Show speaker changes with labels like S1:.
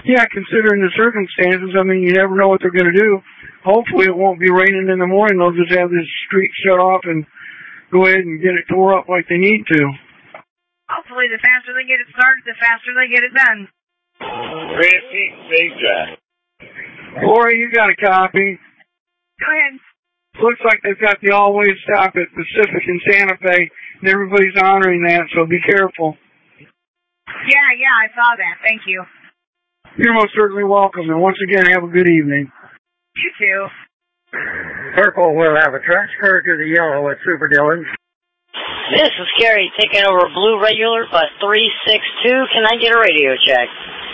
S1: Yeah, considering the circumstances, I mean, you never know what they're going to do. Hopefully it won't be raining in the morning. They'll just have this street shut off and go ahead and get it tore up like they need to.
S2: Hopefully the faster they get it started, the faster they get it done.
S3: Big drive.
S1: Lori, you got a copy.
S2: Go ahead.
S1: Looks like they've got the all-way stop at Pacific and Santa Fe, and everybody's honoring that, so be careful.
S2: Yeah, I saw that. Thank you.
S1: You're most certainly welcome, and once again, have a good evening.
S2: You too.
S4: Purple will have a transfer to the yellow at Super Dillon.
S5: This is Gary taking over Blue Regular bus 362. Can I get a radio check?